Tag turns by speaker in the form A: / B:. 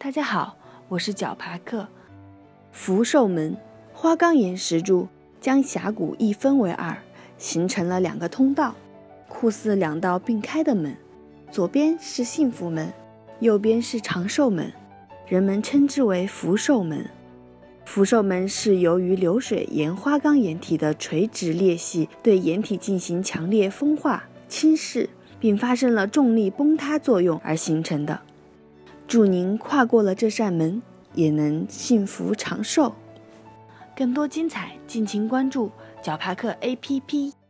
A: 大家好，我是角爬克。福寿门花岗岩石柱将峡谷一分为二，形成了两个通道，酷似两道并开的门，左边是幸福门，右边是长寿门，人们称之为福寿门。福寿门是由于流水沿花岗岩体的垂直裂隙对岩体进行强烈风化侵蚀，并发生了重力崩塌作用而形成的。祝您跨过了这扇门，也能幸福长寿。更多精彩，敬请关注角爬克 APP。